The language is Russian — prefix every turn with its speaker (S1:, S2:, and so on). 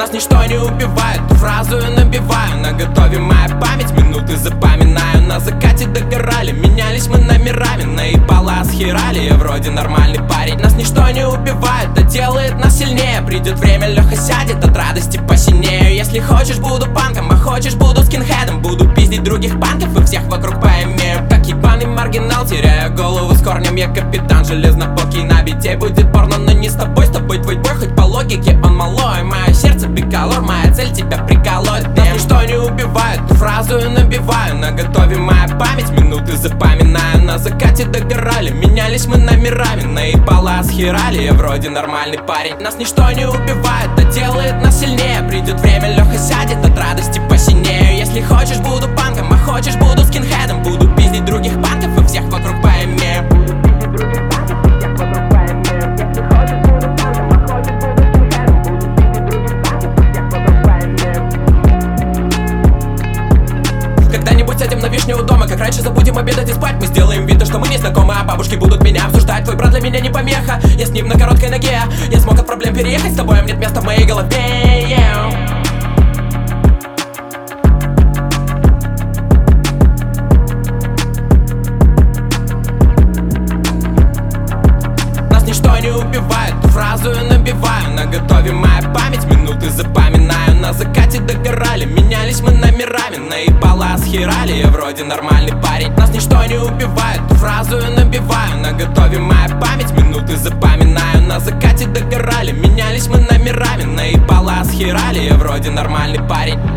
S1: Нас ничто не убивает, ту фразу я набиваю. На готове моя память, минуты запоминаю. На закате догорали, менялись мы номерами. Наебала схерали, я вроде нормальный парень. Нас ничто не убивает, а делает нас сильнее. Придет время, Леха сядет, от радости посинею. Если хочешь, буду панком, а хочешь, буду скинхедом. Буду пиздить других панков и всех вокруг поимею. Как ебаный маргинал, теряю голову с корнем. Я капитан железнобокий, на бите будет порно, но не с тобой твой бой, хоть по логике он малой. Мое сердце биколор, моя цель тебя приколоть. Нас ничто не убивает, ту фразу я набиваю. На готове моя память, минуты запоминаю. На закате догорали, менялись мы номерами. Наебала схерали, я вроде нормальный парень. Нас ничто не убивает, а делает нас сильнее. Придет время, Леха сядет, от радости посинею. Если хочешь, буду панком, а хочешь, буду скинхедом. Буду пиздить других панков и всех вокруг поимею. Когда-нибудь сядем на вишню у дома, как раньше забудем обедать и спать. Мы сделаем вид, что мы не знакомы, а бабушки будут меня обсуждать. Твой брат для меня не помеха, я с ним на короткой ноге. Я смог от проблем переехать, с тобой нет места в моей голове. Нас ничто не убивает, ту фразу я набиваю. На готове моя память, минуты запоминаю. На закате догорали, менялись мы номерами. Наебала схерали, я вроде нормальный парень. Нас ничто не убивает, ту фразу я набиваю. На готове моя память, минуты запоминаю. На закате догорали, менялись мы номерами. Наебала схерали, я вроде нормальный парень.